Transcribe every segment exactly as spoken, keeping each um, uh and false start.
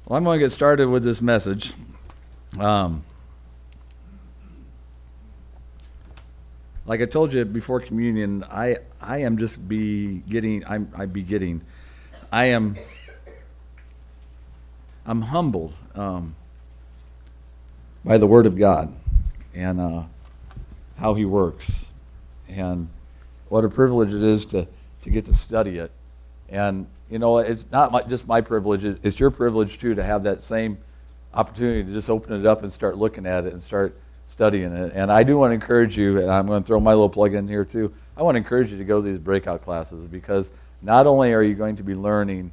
Well, I'm going to get started with this message. Um, like I told you before communion, I I am just be getting. I'm I be getting. I am. I'm humbled um, by the Word of God and uh, how He works, and what a privilege it is to to get to study it. And you know, it's not my, just my privilege, it's your privilege too to have that same opportunity to just open it up and start looking at it and start studying it. And I do want to encourage you, and I'm going to throw my little plug in here too, I want to encourage you to go to these breakout classes, because not only are you going to be learning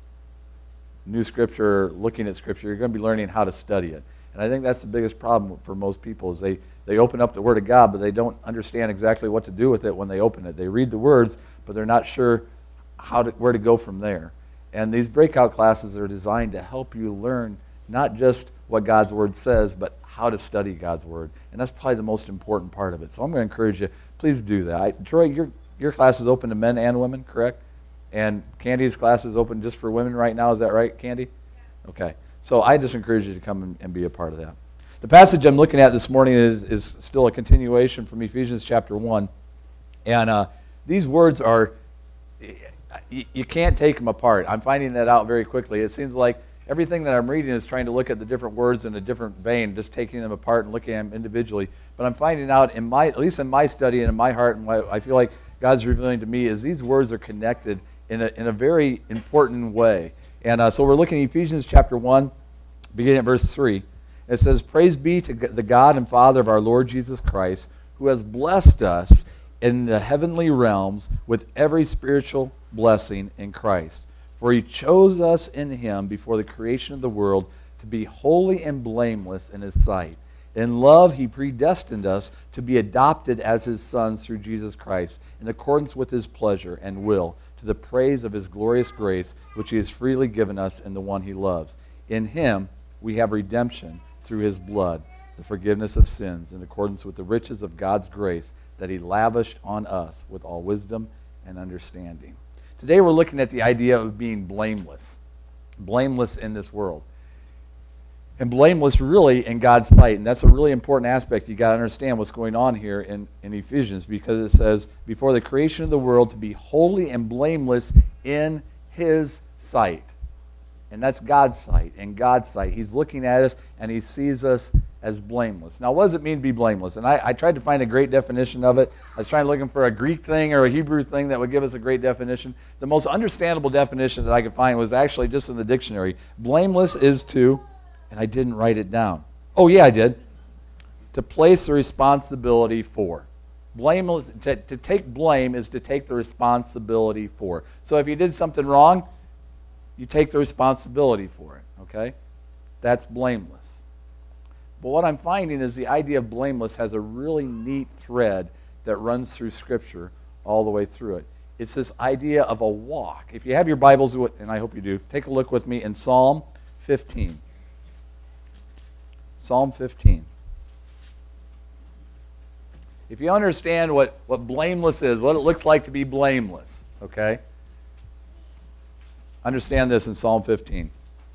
new scripture, looking at scripture, you're going to be learning how to study it. And I think that's the biggest problem for most people is they, they open up the Word of God, but they don't understand exactly what to do with it when they open it. They read the words, but they're not sure how to, where to go from there. And these breakout classes are designed to help you learn not just what God's Word says, but how to study God's Word. And that's probably the most important part of it. So I'm going to encourage you, please do that. I, Troy, your, your class is open to men and women, correct? And Candy's class is open just for women right now, is that right, Candy? Yeah. Okay. So I just encourage you to come and, and be a part of that. The passage I'm looking at this morning is, is still a continuation from Ephesians chapter one. And uh, these words are, you, you can't take them apart. I'm finding that out very quickly. It seems like everything that I'm reading is trying to look at the different words in a different vein, just taking them apart and looking at them individually. But I'm finding out, in my, at least in my study and in my heart, and what I feel like God's revealing to me is these words are connected in a, in a very important way. And uh, so we're looking at Ephesians chapter one, beginning at verse three. It says, "Praise be to the God and Father of our Lord Jesus Christ, who has blessed us in the heavenly realms with every spiritual blessing in Christ. For he chose us in him before the creation of the world to be holy and blameless in his sight. In love, he predestined us to be adopted as his sons through Jesus Christ, in accordance with his pleasure and will, to the praise of his glorious grace, which he has freely given us in the one he loves. In him we have redemption through his blood, the forgiveness of sins, in accordance with the riches of God's grace that he lavished on us with all wisdom and understanding." Today we're looking at the idea of being blameless, blameless in this world. And blameless really in God's sight. And that's a really important aspect. You got to understand what's going on here in, in Ephesians, because it says, before the creation of the world, to be holy and blameless in his sight. And that's God's sight. In God's sight, he's looking at us and he sees us as blameless. Now, what does it mean to be blameless? And I, I tried to find a great definition of it. I was trying to look for a Greek thing or a Hebrew thing that would give us a great definition. The most understandable definition that I could find was actually just in the dictionary. Blameless is to, and I didn't write it down. Oh, yeah, I did. To place the responsibility for. Blameless, to, to take blame is to take the responsibility for. So if you did something wrong, you take the responsibility for it, okay? That's blameless. But what I'm finding is the idea of blameless has a really neat thread that runs through Scripture all the way through it. It's this idea of a walk. If you have your Bibles, and I hope you do, take a look with me in Psalm fifteen. Psalm fifteen. If you understand what, what blameless is, what it looks like to be blameless, okay? Understand this in Psalm fifteen.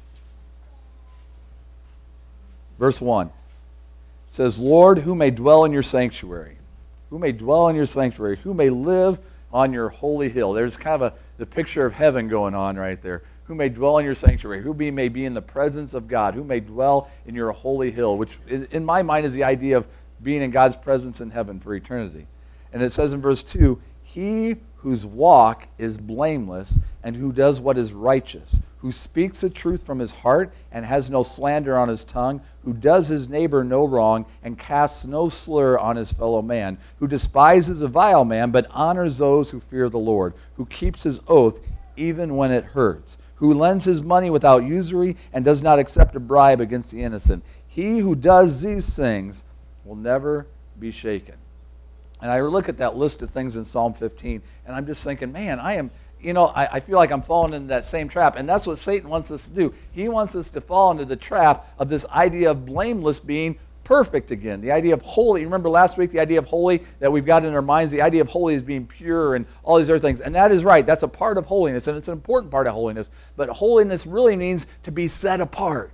Verse one. It says, "Lord, who may dwell in your sanctuary? Who may dwell in your sanctuary? Who may live on your holy hill?" There's kind of a the picture of heaven going on right there. Who may dwell in your sanctuary? Who be, may be in the presence of God? Who may dwell in your holy hill? Which, in my mind, is the idea of being in God's presence in heaven for eternity. And it says in verse two, "He whose walk is blameless and who does what is righteous, who speaks the truth from his heart and has no slander on his tongue, who does his neighbor no wrong and casts no slur on his fellow man, who despises a vile man but honors those who fear the Lord, who keeps his oath even when it hurts, who lends his money without usury and does not accept a bribe against the innocent. He who does these things will never be shaken." And I look at that list of things in Psalm fifteen, and I'm just thinking, man, I am, you know, I, I feel like I'm falling into that same trap. And that's what Satan wants us to do. He wants us to fall into the trap of this idea of blameless being perfect again. The idea of holy. Remember last week the idea of holy that we've got in our minds? The idea of holy is being pure and all these other things. And that is right. That's a part of holiness, and it's an important part of holiness. But holiness really means to be set apart.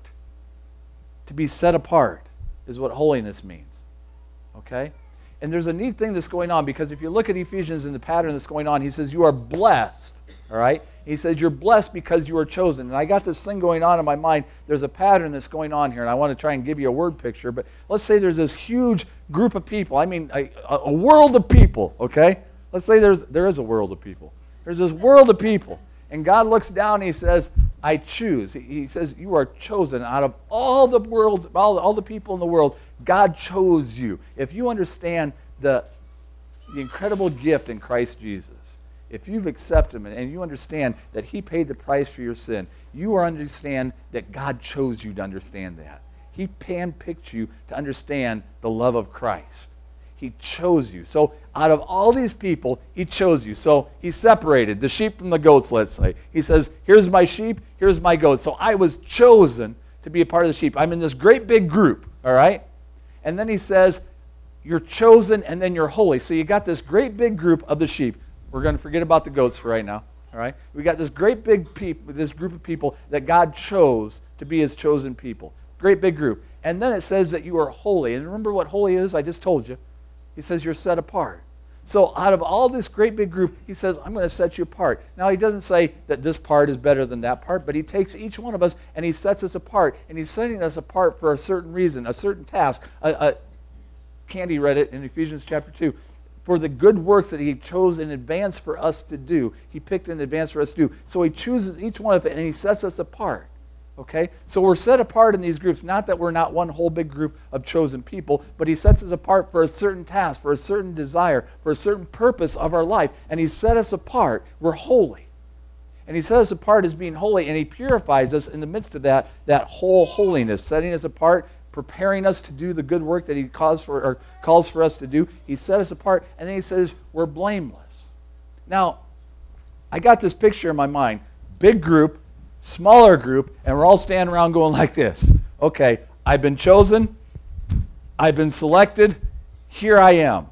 To be set apart is what holiness means. Okay? And there's a neat thing that's going on, because if you look at Ephesians and the pattern that's going on, he says you are blessed. All right? He says you're blessed because you are chosen. And I got this thing going on in my mind. There's a pattern that's going on here, and I want to try and give you a word picture. But let's say there's this huge group of people. I mean, a, a world of people, okay? Let's say there's there is a world of people. There's this world of people. And God looks down and he says, I choose. He says, you are chosen out of all the world, all, all the people in the world. God chose you. If you understand the, the incredible gift in Christ Jesus, if you've accepted him and you understand that he paid the price for your sin, you understand that God chose you to understand that. He handpicked you to understand the love of Christ. He chose you. So out of all these people, he chose you. So he separated the sheep from the goats, let's say. He says, here's my sheep, here's my goats. So I was chosen to be a part of the sheep. I'm in this great big group, all right? And then he says, you're chosen and then you're holy. So you got this great big group of the sheep. We're going to forget about the goats for right now, all right? We got this great big people, this group of people that God chose to be his chosen people. Great big group. And then it says that you are holy. And remember what holy is? I just told you. He says you're set apart. So out of all this great big group, he says, I'm going to set you apart. Now, he doesn't say that this part is better than that part, but he takes each one of us and he sets us apart. And he's setting us apart for a certain reason, a certain task. A, a, Candy read it in Ephesians chapter two. For the good works that he chose in advance for us to do. He picked in advance for us to do. So he chooses each one of it and he sets us apart. Okay? So we're set apart in these groups. Not that we're not one whole big group of chosen people, but he sets us apart for a certain task, for a certain desire, for a certain purpose of our life. And he set us apart. We're holy. And he set us apart as being holy, and he purifies us in the midst of that, that whole holiness, setting us apart, preparing us to do the good work that he calls for, or calls for us to do. He set us apart, and then he says we're blameless. Now, I got this picture in my mind. Big group, smaller group, and we're all standing around going like this. Okay, I've been chosen. I've been selected. Here I am.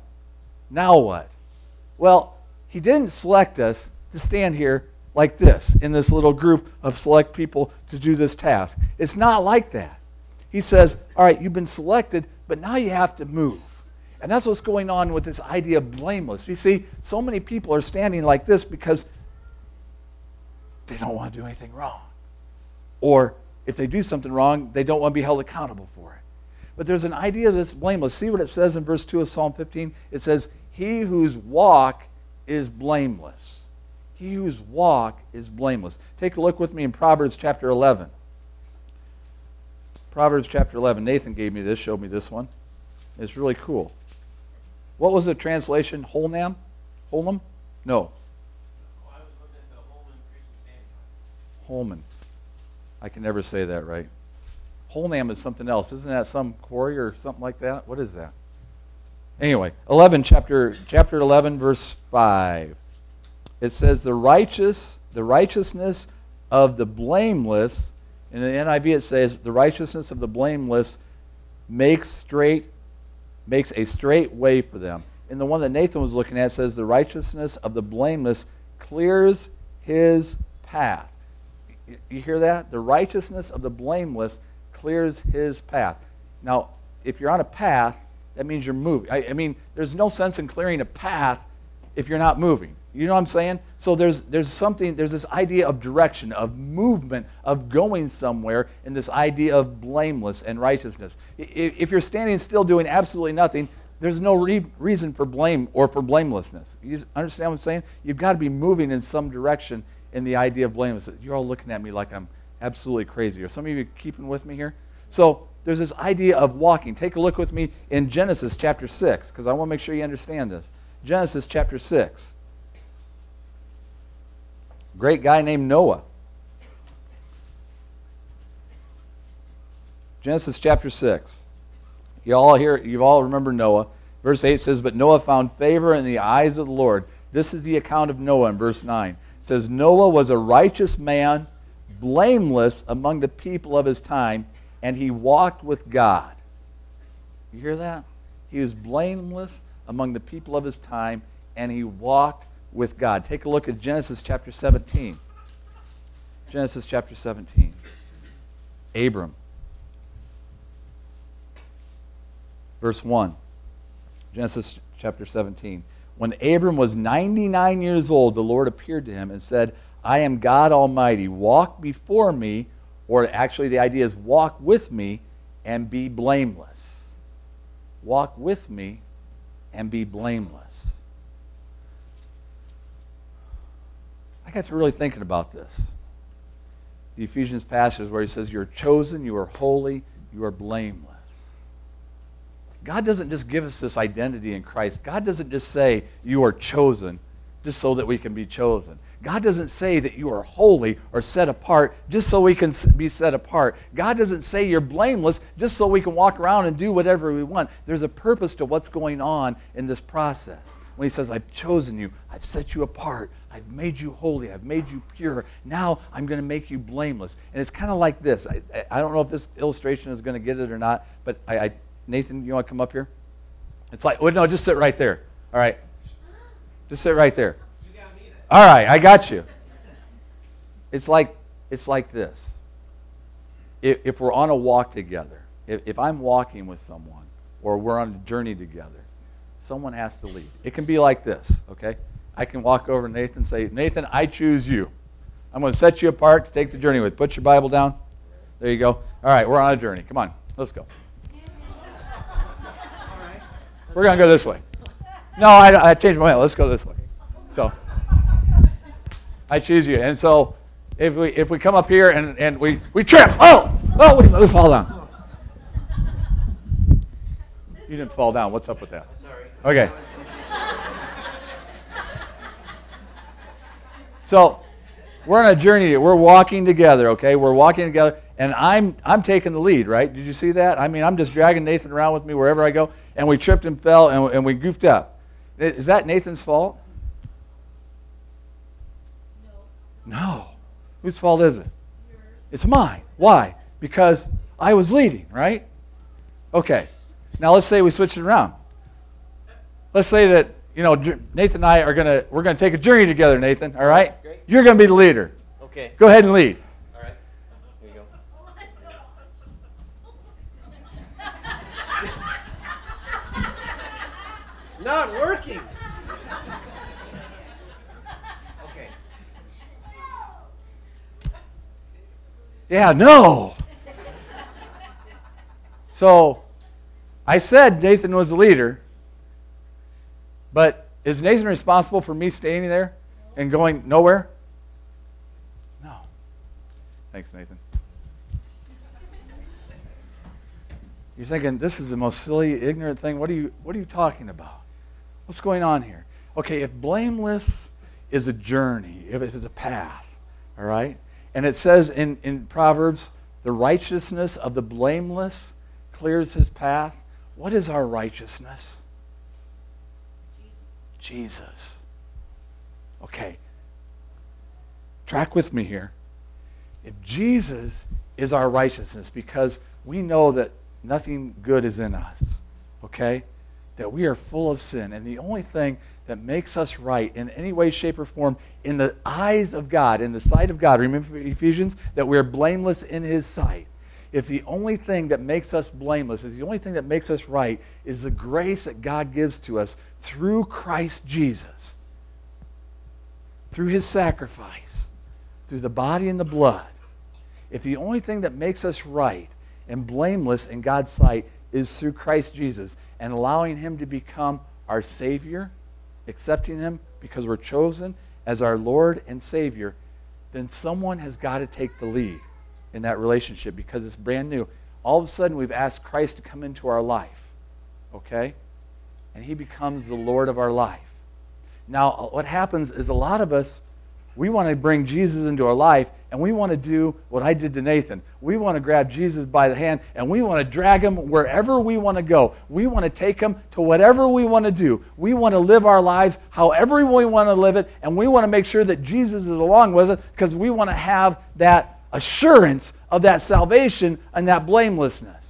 Now what? Well, he didn't select us to stand here like this in this little group of select people to do this task. It's not like that. He says, all right, you've been selected, but now you have to move. And that's what's going on with this idea of blameless. You see, so many people are standing like this because they don't want to do anything wrong. Or if they do something wrong, they don't want to be held accountable for it. But there's an idea that's blameless. See what it says in verse two of Psalm fifteen? It says, he whose walk is blameless. He whose walk is blameless. Take a look with me in Proverbs chapter eleven. Proverbs chapter eleven. Nathan gave me this, showed me this one. It's really cool. What was the translation? Holnam? Holnam? No. Oh, I was looking at the Holman Christian Standing Bible. Holman. I can never say that right. Holnam is something else. Isn't that some quarry or something like that? What is that? Anyway, eleven, chapter chapter eleven, verse five. It says, the righteous, the righteousness of the blameless, in the N I V it says, the righteousness of the blameless makes straight, makes a straight way for them. In the one that Nathan was looking at, it says, the righteousness of the blameless clears his path. You hear that? The righteousness of the blameless clears his path. Now, if you're on a path, that means you're moving. I, I mean, there's no sense in clearing a path if you're not moving. You know what I'm saying? So there's there's something, there's this idea of direction, of movement, of going somewhere, and this idea of blameless and righteousness. If, if you're standing still doing absolutely nothing, there's no re- reason for blame or for blamelessness. You just understand what I'm saying? You've got to be moving in some direction in the idea of blameless. You're all looking at me like I'm absolutely crazy. Are some of you keeping with me here? So there's this idea of walking. Take a look with me in Genesis chapter six, because I want to make sure you understand this. Genesis chapter six. Great guy named Noah. Genesis chapter six. You all hear, you all remember Noah. Verse eight says, but Noah found favor in the eyes of the Lord. This is the account of Noah in verse nine. It says, Noah was a righteous man, blameless among the people of his time, and he walked with God. You hear that? He was blameless among the people of his time, and he walked with God. Take a look at Genesis chapter seventeen. Genesis chapter seventeen. Abram. Verse one. Genesis chapter seventeen. When Abram was ninety-nine years old, the Lord appeared to him and said, I am God Almighty. Walk before me, or actually the idea is walk with me and be blameless. Walk with me and be blameless. I got to really thinking about this. The Ephesians passage where he says, you're chosen, you are holy, you are blameless. God doesn't just give us this identity in Christ. God doesn't just say you are chosen just so that we can be chosen. God doesn't say that you are holy or set apart just so we can be set apart. God doesn't say you're blameless just so we can walk around and do whatever we want. There's a purpose to what's going on in this process. When he says, I've chosen you, I've set you apart, I've made you holy, I've made you pure, now I'm going to make you blameless. And it's kind of like this. I, I don't know if this illustration is going to get it or not, but I, I Nathan, you want to come up here? It's like, oh, no, just sit right there. All right. Just sit right there. You got me then. All right, I got you. It's like it's like this. If, if we're on a walk together, if, if I'm walking with someone, or we're on a journey together, someone has to lead. It can be like this, okay? I can walk over to Nathan and say, Nathan, I choose you. I'm going to set you apart to take the journey with. Put your Bible down. There you go. All right, we're on a journey. Come on, let's go. We're going to go this way. No, I, I changed my mind. Let's go this way. So, I choose you. And so, if we if we come up here and, and we, we trip, oh, oh, we, we fall down. You didn't fall down. What's up with that? Sorry. Okay. So, we're on a journey. We're walking together, okay? We're walking together, and I'm I'm taking the lead, right? Did you see that? I mean, I'm just dragging Nathan around with me wherever I go, and we tripped and fell, and, and we goofed up. Is that Nathan's fault? No. No. Whose fault is it? Yours. It's mine. Why? Because I was leading, right? Okay. Now let's say we switch it around. Let's say that, you know, Nathan and I are gonna we're gonna take a journey together, Nathan. All right? Great. You're gonna be the leader. Okay. Go ahead and lead. All right. Here you go. It's not working. Okay. Yeah, no. So I said Nathan was the leader, but is Nathan responsible for me standing there and going nowhere? No. Thanks, Nathan. You're thinking, this is the most silly, ignorant thing. What are you, what are you talking about? What's going on here? Okay, if blameless is a journey, if it's a path, all right? And it says in, in Proverbs, the righteousness of the blameless clears his path. What is our righteousness? Jesus. Jesus. Okay. Track with me here. If Jesus is our righteousness, because we know that nothing good is in us, okay? That we are full of sin, and the only thing that makes us right in any way, shape, or form in the eyes of God, in the sight of God, remember Ephesians, that we are blameless in his sight. If the only thing that makes us blameless, is the only thing that makes us right, is the grace that God gives to us through Christ Jesus, through his sacrifice, through the body and the blood, if the only thing that makes us right and blameless in God's sight is through Christ Jesus and allowing him to become our Savior, accepting him because we're chosen as our Lord and Savior, then someone has got to take the lead in that relationship because it's brand new. All of a sudden, we've asked Christ to come into our life, okay? And he becomes the Lord of our life. Now, what happens is a lot of us, we want to bring Jesus into our life, and we want to do what I did to Nathan. We want to grab Jesus by the hand, and we want to drag him wherever we want to go. We want to take him to whatever we want to do. We want to live our lives however we want to live it, and we want to make sure that Jesus is along with us because we want to have that assurance of that salvation and that blamelessness.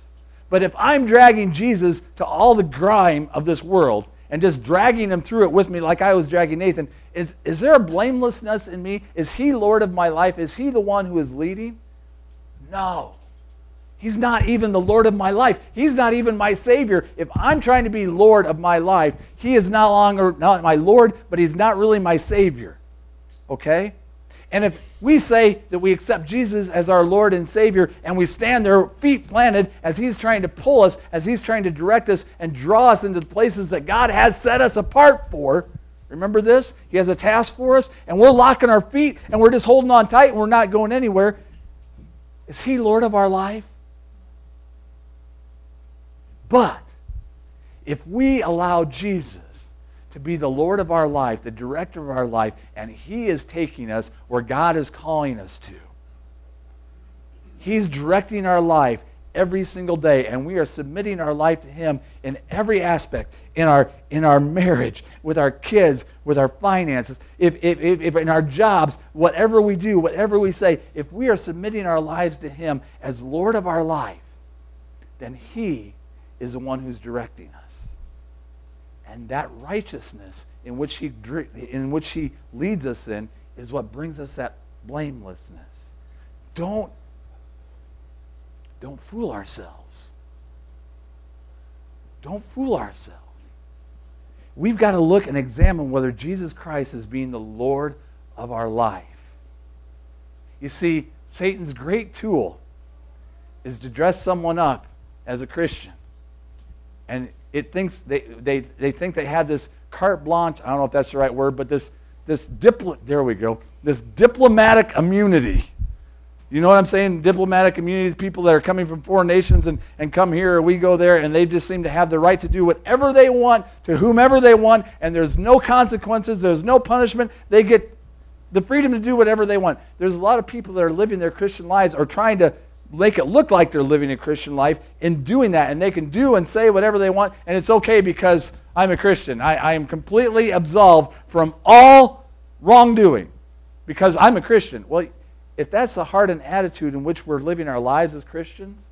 But if I'm dragging Jesus to all the grime of this world and just dragging him through it with me like I was dragging Nathan, is, is there a blamelessness in me? Is he Lord of my life? Is he the one who is leading? No. He's not even the Lord of my life. He's not even my Savior. If I'm trying to be Lord of my life, he is no longer not my Lord, but he's not really my Savior. Okay? And if we say that we accept Jesus as our Lord and Savior, and we stand there, feet planted, as he's trying to pull us, as he's trying to direct us and draw us into the places that God has set us apart for, remember this? He has a task for us, and we're locking our feet, and we're just holding on tight, and we're not going anywhere. Is he Lord of our life? But if we allow Jesus to be the Lord of our life, the director of our life, and he is taking us where God is calling us to, he's directing our life every single day, and we are submitting our life to him in every aspect, in our in our marriage, with our kids, with our finances, if, if, if, if in our jobs, whatever we do, whatever we say, if we are submitting our lives to him as Lord of our life, then he is the one who's directing us. And that righteousness in which he in which he leads us in is what brings us that blamelessness. Don't, don't fool ourselves. Don't fool ourselves. We've got to look and examine whether Jesus Christ is being the Lord of our life. You see, Satan's great tool is to dress someone up as a Christian. And it thinks they, they, they think they have this carte blanche, I don't know if that's the right word, but this this diplo, there we go, this diplomatic immunity. You know what I'm saying? Diplomatic immunity, people that are coming from foreign nations and, and come here, or we go there, and they just seem to have the right to do whatever they want to whomever they want, and there's no consequences, there's no punishment. They get the freedom to do whatever they want. There's a lot of people that are living their Christian lives or trying to make it look like they're living a Christian life in doing that, and they can do and say whatever they want, and it's okay because I'm a Christian. I, I am completely absolved from all wrongdoing because I'm a Christian. Well, if that's the heart and attitude in which we're living our lives as Christians,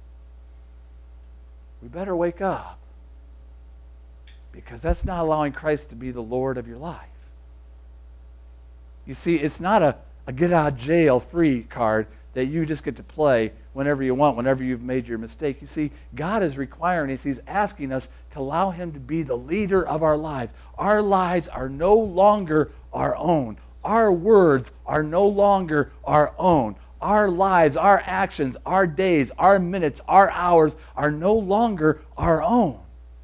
we better wake up, because that's not allowing Christ to be the Lord of your life. You see, it's not a, a get out of jail free card that you just get to play whenever you want, whenever you've made your mistake. You see, God is requiring us, he's asking us to allow him to be the leader of our lives. Our lives are no longer our own. Our words are no longer our own. Our lives, our actions, our days, our minutes, our hours are no longer our own.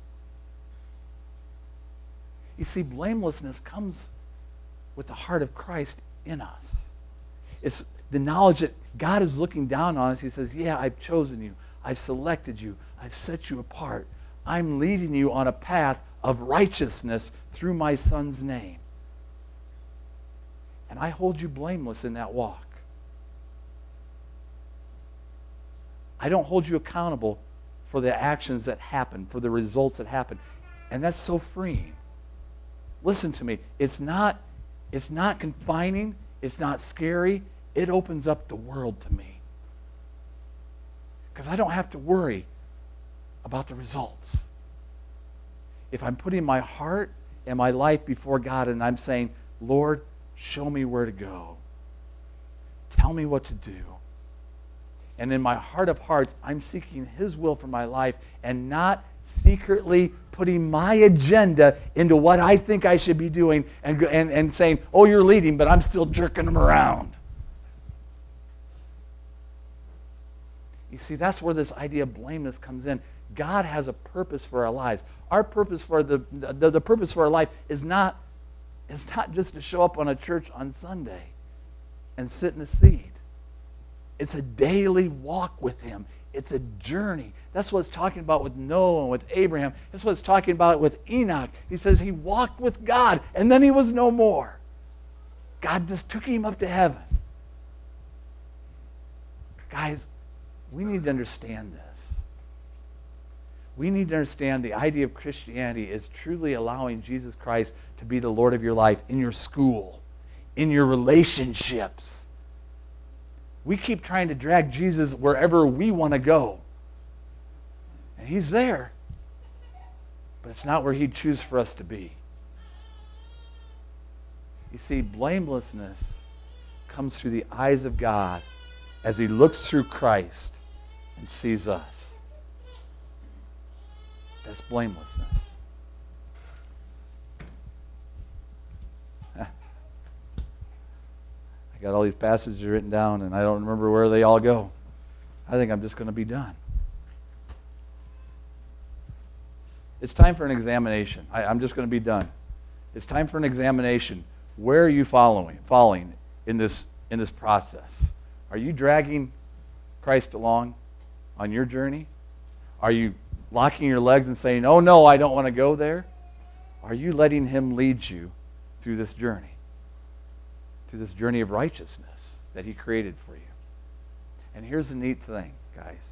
You see, blamelessness comes with the heart of Christ in us. It's the knowledge that God is looking down on us. He says, yeah, I've chosen you. I've selected you. I've set you apart. I'm leading you on a path of righteousness through my Son's name. And I hold you blameless in that walk. I don't hold you accountable for the actions that happen, for the results that happen. And that's so freeing. Listen to me. It's not, it's not confining. It's not scary. It opens up the world to me. Because I don't have to worry about the results. If I'm putting my heart and my life before God and I'm saying, Lord, show me where to go. Tell me what to do. And in my heart of hearts, I'm seeking his will for my life and not secretly putting my agenda into what I think I should be doing and, and, and saying, oh, you're leading, but I'm still jerking them around. You see, that's where this idea of blameless comes in. God has a purpose for our lives. Our purpose for the, the, the purpose for our life is not, is not just to show up on a church on Sunday and sit in the seat. It's a daily walk with him. It's a journey. That's what it's talking about with Noah and with Abraham. That's what it's talking about with Enoch. He says he walked with God and then he was no more. God just took him up to heaven. Guys, we need to understand this. We need to understand the idea of Christianity is truly allowing Jesus Christ to be the Lord of your life in your school, in your relationships. We keep trying to drag Jesus wherever we want to go. And he's there, but it's not where he'd choose for us to be. You see, blamelessness comes through the eyes of God as he looks through Christ and sees us. That's blamelessness. I got all these passages written down, and I don't remember where they all go. I think I'm just going to be done. It's time for an examination. I, I'm just going to be done. It's time for an examination. Where are you following, following in this in this process? Are you dragging Christ along on your journey? Are you locking your legs and saying, "Oh no, I don't want to go there"? Are you letting him lead you through this journey? Through this journey of righteousness that he created for you. And here's the neat thing, guys.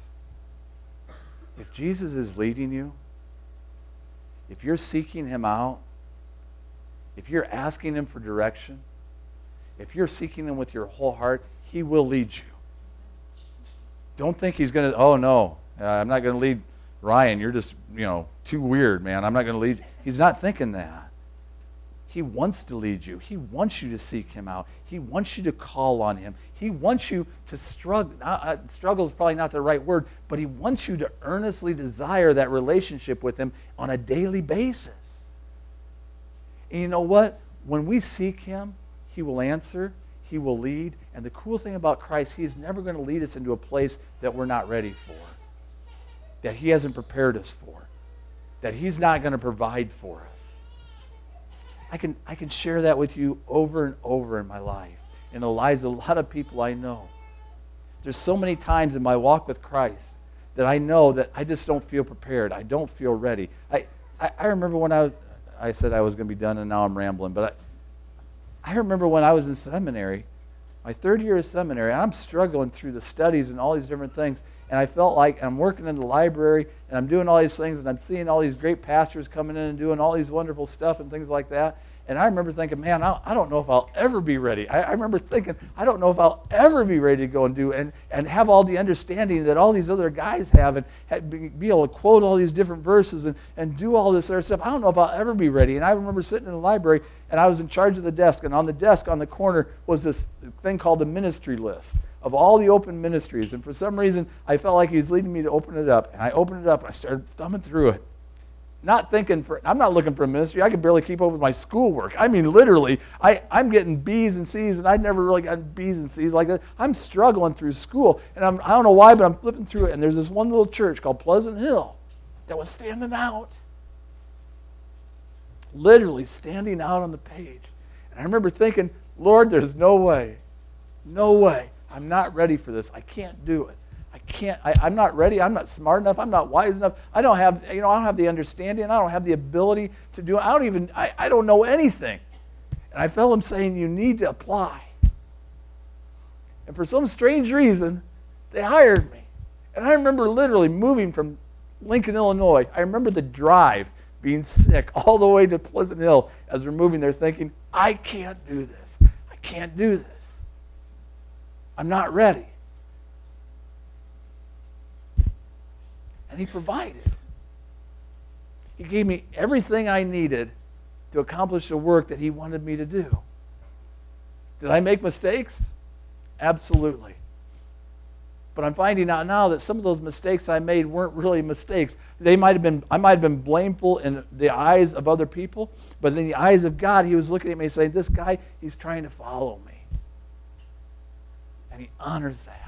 If Jesus is leading you, if you're seeking him out, if you're asking him for direction, if you're seeking him with your whole heart, he will lead you. Don't think he's going to, oh no, uh, I'm not going to lead Ryan. You're just, you know, too weird, man. I'm not going to lead you. He's not thinking that. He wants to lead you. He wants you to seek him out. He wants you to call on him. He wants you to struggle. Uh, struggle is probably not the right word, but he wants you to earnestly desire that relationship with him on a daily basis. And you know what? When we seek him, he will answer, he will lead. And the cool thing about Christ, he's never going to lead us into a place that we're not ready for, that he hasn't prepared us for, that he's not going to provide for us. I can, I can share that with you over and over in my life, in the lives of a lot of people I know. There's so many times in my walk with Christ that I know that I just don't feel prepared. I don't feel ready. I, I, I remember when I was, I said I was going to be done and now I'm rambling, but I, I remember when I was in seminary, my third year of seminary, and I'm struggling through the studies and all these different things, and I felt like I'm working in the library, and I'm doing all these things, and I'm seeing all these great pastors coming in and doing all these wonderful stuff and things like that. And I remember thinking, man, I, I don't know if I'll ever be ready. I, I remember thinking, I don't know if I'll ever be ready to go and do and, and have all the understanding that all these other guys have and have, be, be able to quote all these different verses and, and do all this other stuff. I don't know if I'll ever be ready. And I remember sitting in the library, and I was in charge of the desk, and on the desk on the corner was this thing called the ministry list of all the open ministries. And for some reason, I felt like he was leading me to open it up. And I opened it up, and I started thumbing through it. Not thinking for, I'm not looking for a ministry. I could barely keep up with my schoolwork. I mean, literally, I, I'm getting B's and C's, and I'd never really gotten B's and C's like that. I'm struggling through school, and I'm, I don't know why, but I'm flipping through it, and there's this one little church called Pleasant Hill that was standing out. Literally standing out on the page. And I remember thinking, Lord, there's no way, no way. I'm not ready for this. I can't do it. I can't, I, I'm not ready. I'm not smart enough. I'm not wise enough. I don't have, you know, I don't have the understanding. I don't have the ability to do it. I don't even, I, I don't know anything. And I felt him saying, you need to apply. And for some strange reason, they hired me. And I remember literally moving from Lincoln, Illinois. I remember the drive, being sick, all the way to Pleasant Hill as we're moving there thinking, I can't do this. I can't do this. I'm not ready. And he provided. He gave me everything I needed to accomplish the work that he wanted me to do. Did I make mistakes? Absolutely. But I'm finding out now that some of those mistakes I made weren't really mistakes. They might have been, I might have been blameful in the eyes of other people, but in the eyes of God, he was looking at me and saying, this guy, he's trying to follow me. And he honors that.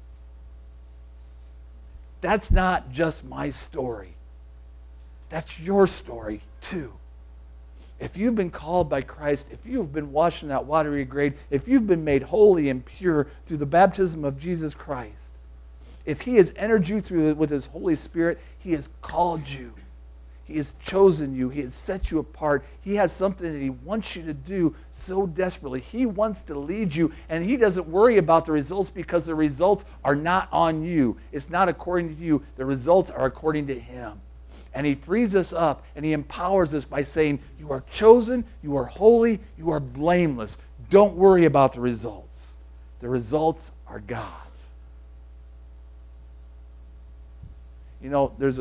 That's not just my story. That's your story too. If you've been called by Christ, if you've been washed in that watery grave, if you've been made holy and pure through the baptism of Jesus Christ, if he has entered you through with his Holy Spirit, he has called you. He has chosen you. He has set you apart. He has something that he wants you to do so desperately. He wants to lead you, and he doesn't worry about the results because the results are not on you. It's not according to you. The results are according to him. And he frees us up, and he empowers us by saying, you are chosen, you are holy, you are blameless. Don't worry about the results. The results are God's. You know, there's a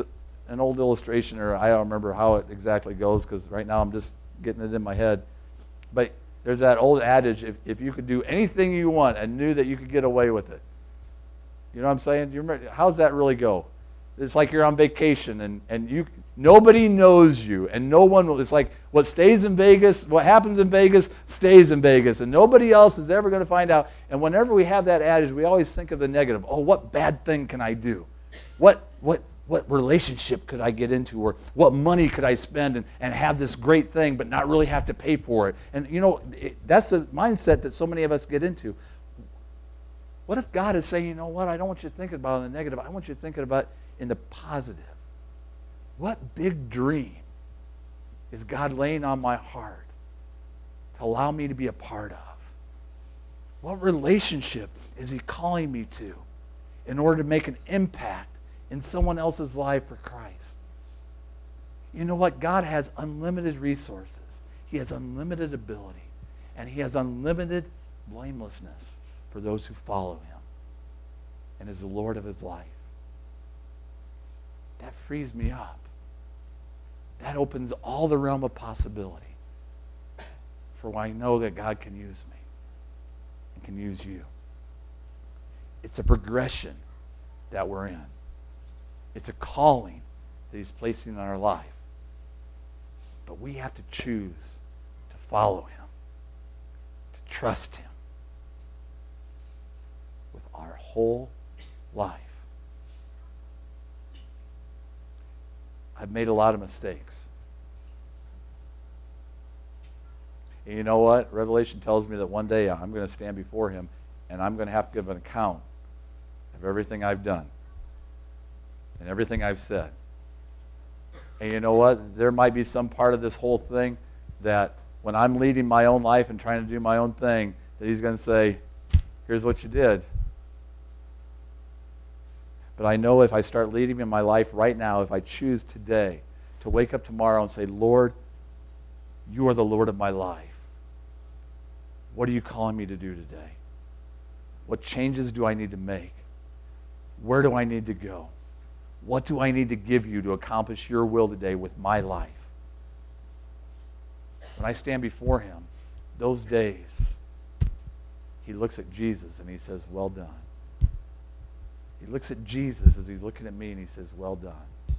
an old illustration, or I don't remember how it exactly goes because right now I'm just getting it in my head. But there's that old adage, if, if you could do anything you want and knew that you could get away with it. You know what I'm saying? Do you remember, how's that really go? It's like you're on vacation and, and you nobody knows you and no one will. It's like what stays in Vegas, what happens in Vegas stays in Vegas and nobody else is ever going to find out. And whenever we have that adage, we always think of the negative. Oh, what bad thing can I do? What what what relationship could I get into, or what money could I spend and, and have this great thing but not really have to pay for it? And you know, it, that's the mindset that so many of us get into. What if God is saying, you know what, I don't want you thinking about the negative, I want you thinking about in the positive. What big dream is God laying on my heart to allow me to be a part of? What relationship is he calling me to in order to make an impact in someone else's life for Christ? You know what? God has unlimited resources. He has unlimited ability. And he has unlimited blamelessness for those who follow him and is the Lord of his life. That frees me up. That opens all the realm of possibility for when I know that God can use me and can use you. It's a progression that we're in. It's a calling that he's placing on our life. But we have to choose to follow him, to trust him with our whole life. I've made a lot of mistakes. And you know what? Revelation tells me that one day I'm going to stand before him and I'm going to have to give an account of everything I've done and everything I've said. And you know what? There might be some part of this whole thing that when I'm leading my own life and trying to do my own thing, that he's going to say, here's what you did. But I know if I start leading in my life right now, if I choose today to wake up tomorrow and say, Lord, you are the Lord of my life. What are you calling me to do today? What changes do I need to make? Where do I need to go? What do I need to give you to accomplish your will today with my life? When I stand before him, those days, he looks at Jesus and he says, well done. He looks at Jesus as he's looking at me and he says, well done.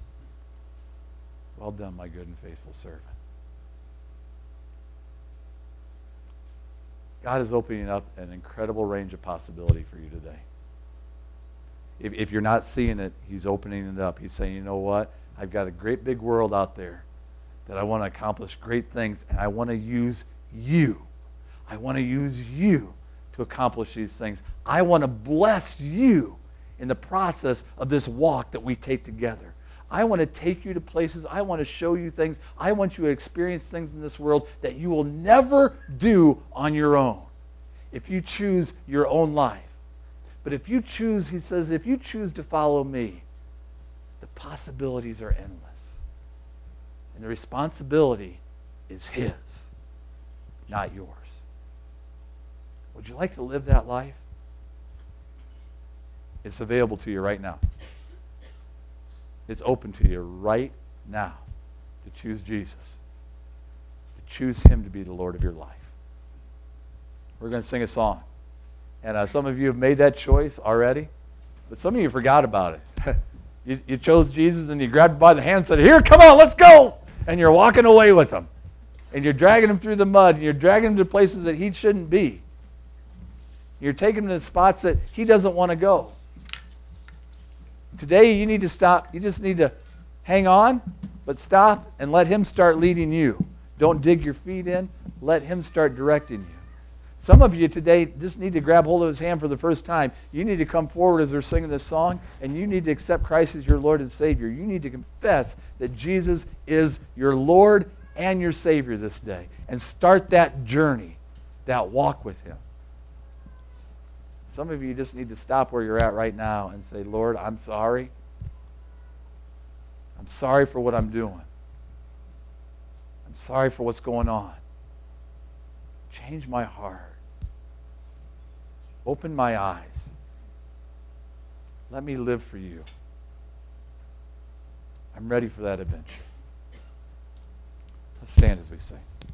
Well done, my good and faithful servant. God is opening up an incredible range of possibility for you today. If, if you're not seeing it, he's opening it up. He's saying, you know what? I've got a great big world out there that I want to accomplish great things, and I want to use you. I want to use you to accomplish these things. I want to bless you in the process of this walk that we take together. I want to take you to places. I want to show you things. I want you to experience things in this world that you will never do on your own if you choose your own life. But if you choose, he says, if you choose to follow me, the possibilities are endless. And the responsibility is his, not yours. Would you like to live that life? It's available to you right now. It's open to you right now to choose Jesus, to choose him to be the Lord of your life. We're going to sing a song. And uh, some of you have made that choice already, but some of you forgot about it. you, you chose Jesus and you grabbed him by the hand and said, here, come on, let's go. And you're walking away with him. And you're dragging him through the mud. And you're dragging him to places that he shouldn't be. You're taking him to spots that he doesn't want to go. Today you need to stop. You just need to hang on, but stop and let him start leading you. Don't dig your feet in. Let him start directing you. Some of you today just need to grab hold of his hand for the first time. You need to come forward as we're singing this song, and you need to accept Christ as your Lord and Savior. You need to confess that Jesus is your Lord and your Savior this day, and start that journey, that walk with him. Some of you just need to stop where you're at right now and say, Lord, I'm sorry. I'm sorry for what I'm doing. I'm sorry for what's going on. Change my heart. Open my eyes. Let me live for you. I'm ready for that adventure. Let's stand as we sing.